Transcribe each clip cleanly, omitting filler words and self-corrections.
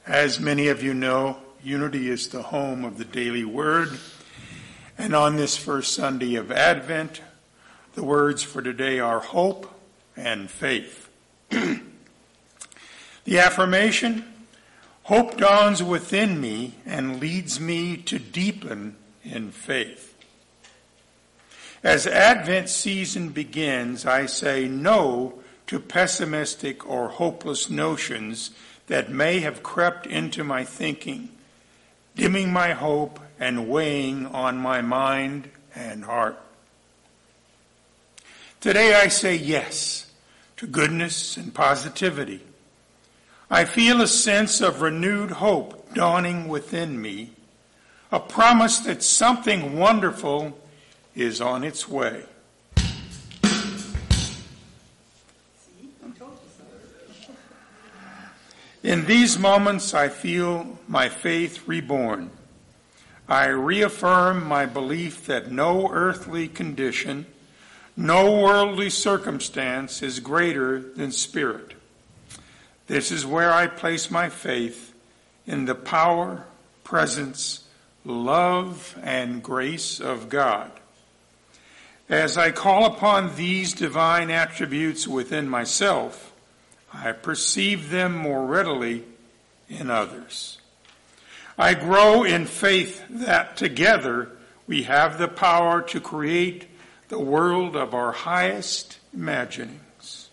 As many of you know, Unity is the home of the Daily Word. And on this first Sunday of Advent, the words for today are hope and faith. The affirmation, hope dawns within me and leads me to deepen in faith. As Advent season begins, I say no to pessimistic or hopeless notions that may have crept into my thinking, dimming my hope and weighing on my mind and heart. Today I say yes to goodness and positivity. I feel a sense of renewed hope dawning within me, a promise that something wonderful is on its way. In these moments, I feel my faith reborn. I reaffirm my belief that no earthly condition, no worldly circumstance is greater than spirit. This is where I place my faith in the power, presence, love, and grace of God. As I call upon these divine attributes within myself, I perceive them more readily in others. I grow in faith that together we have the power to create the world of our highest imaginings.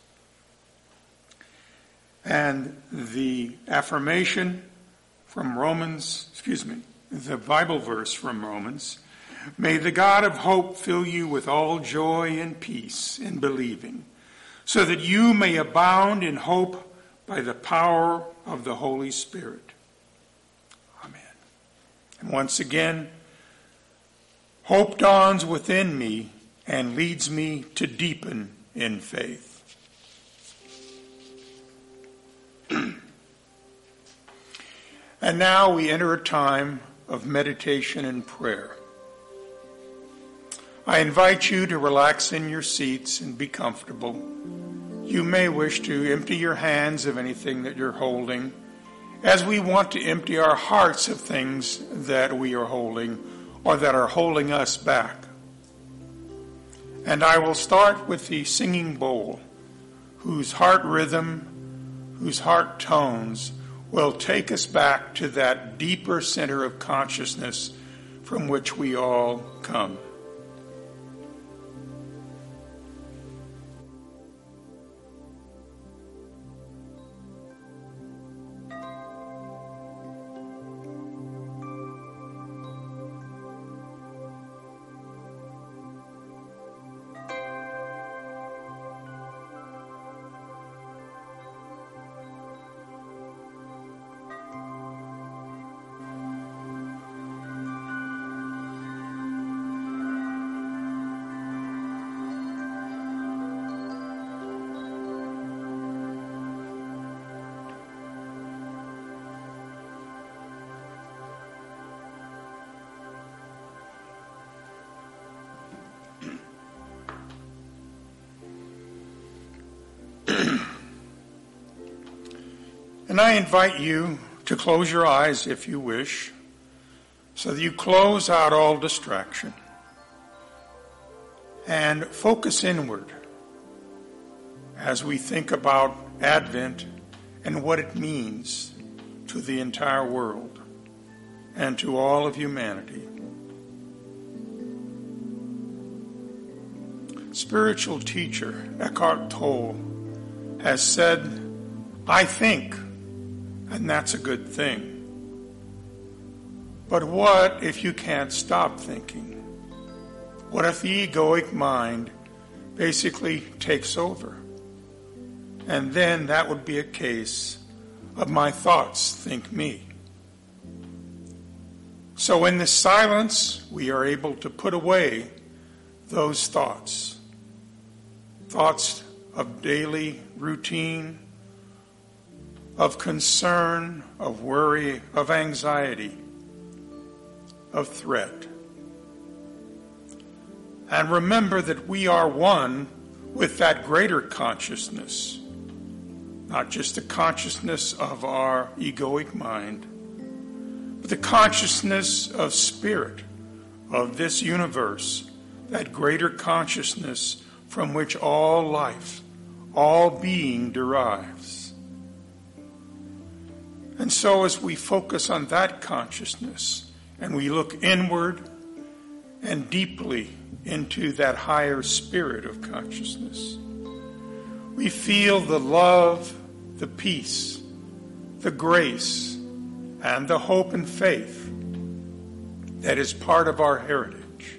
And the affirmation from the Bible verse from Romans, may the God of hope fill you with all joy and peace in believing, so that you may abound in hope by the power of the Holy Spirit. Amen. And once again, hope dawns within me and leads me to deepen in faith. And now we enter a time of meditation and prayer. I invite you to relax in your seats and be comfortable. You may wish to empty your hands of anything that you're holding, as we want to empty our hearts of things that we are holding or that are holding us back. And I will start with the singing bowl, whose heart rhythm, whose heart tones will take us back to that deeper center of consciousness from which we all come. And I invite you to close your eyes if you wish, so that you close out all distraction and focus inward as we think about Advent and what it means to the entire world and to all of humanity. Spiritual teacher Eckhart Tolle has said, I think, and that's a good thing. But what if you can't stop thinking? What if the egoic mind basically takes over? And then that would be a case of my thoughts think me. So in the silence, we are able to put away those thoughts of daily routine, of concern, of worry, of anxiety, of threat. And remember that we are one with that greater consciousness, not just the consciousness of our egoic mind, but the consciousness of spirit, of this universe, that greater consciousness from which all life, all being derives. And so as we focus on that consciousness and we look inward and deeply into that higher spirit of consciousness, we feel the love, the peace, the grace, and the hope and faith that is part of our heritage.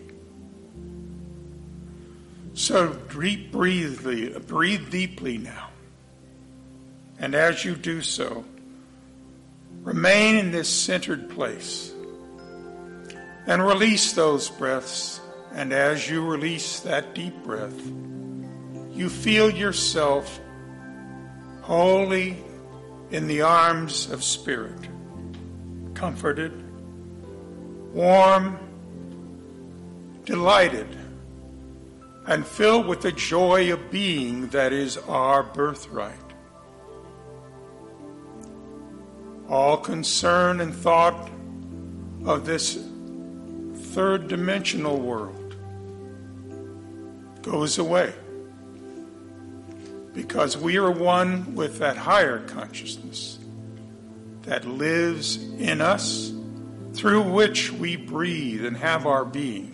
So breathe deeply now. And as you do so, remain in this centered place and release those breaths. And as you release that deep breath, you feel yourself wholly in the arms of spirit, comforted, warm, delighted, and filled with the joy of being that is our birthright. All concern and thought of this third dimensional world goes away, because we are one with that higher consciousness that lives in us, through which we breathe and have our being.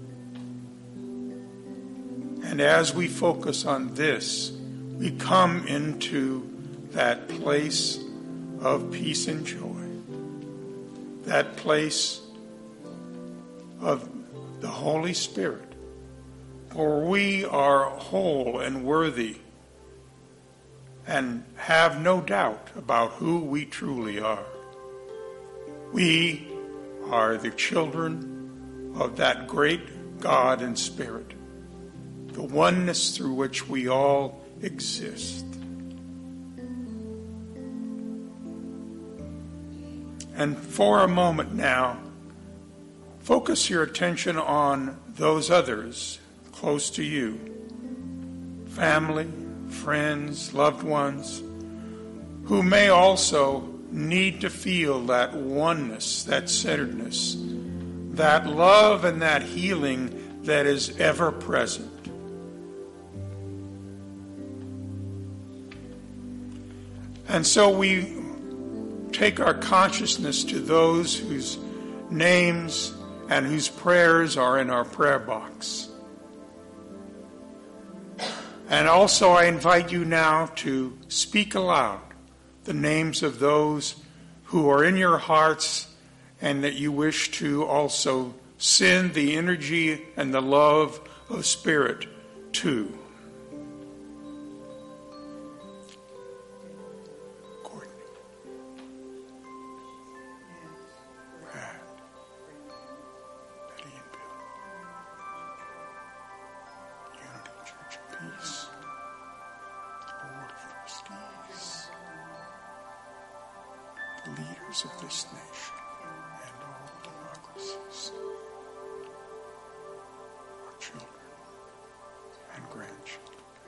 And as we focus on this, we come into that place of peace and joy, that place of the Holy Spirit, for we are whole and worthy and have no doubt about who we truly are. We are the children of that great God and Spirit, the oneness through which we all exist. And for a moment now, focus your attention on those others close to you, family, friends, loved ones, who may also need to feel that oneness, that centeredness, that love and that healing that is ever present. And so we take our consciousness to those whose names and whose prayers are in our prayer box. And also I invite you now to speak aloud the names of those who are in your hearts and that you wish to also send the energy and the love of Spirit to. Courtney. Brad. Betty and Bill. Unity Church of Peace. Board of Trustees. The leaders of this nation and all democracies. Our children and grandchildren.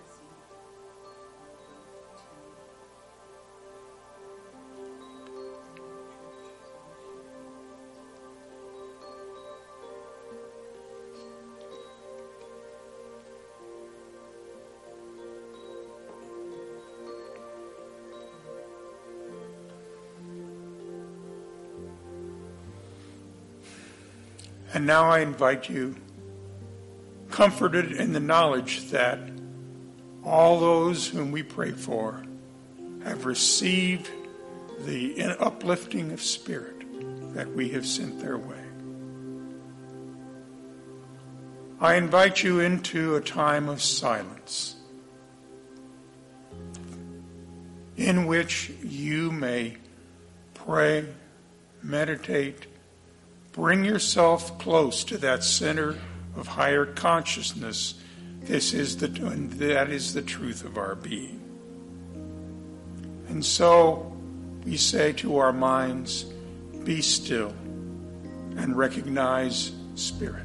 And now I invite you, comforted in the knowledge that all those whom we pray for have received the uplifting of spirit that we have sent their way. I invite you into a time of silence in which you may pray, meditate, bring yourself close to that center of higher consciousness. That is the truth of our being. And so we say to our minds, be still and recognize Spirit.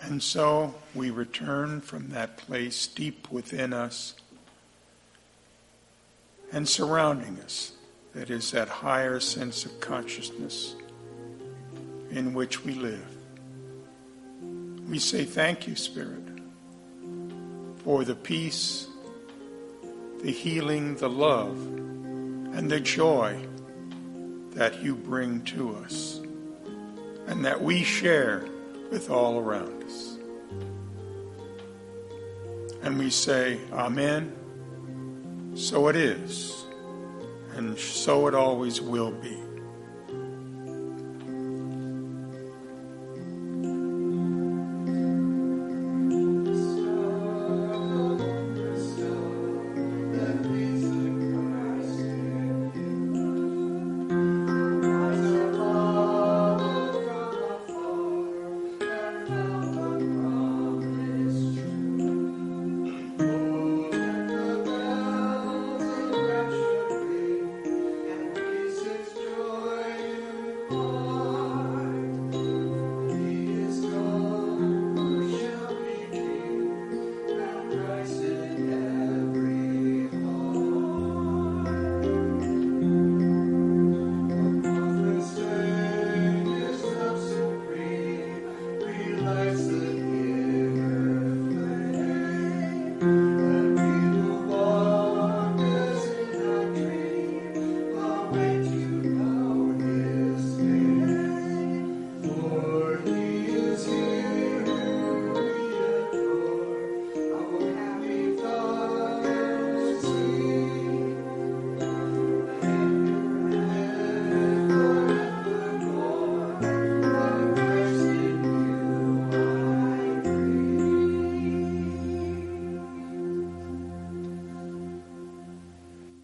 And so we return from that place deep within us and surrounding us, that is that higher sense of consciousness in which we live. We say thank you, Spirit, for the peace, the healing, the love, and the joy that you bring to us and that we share with all around us. And we say, Amen, so it is, and so it always will be.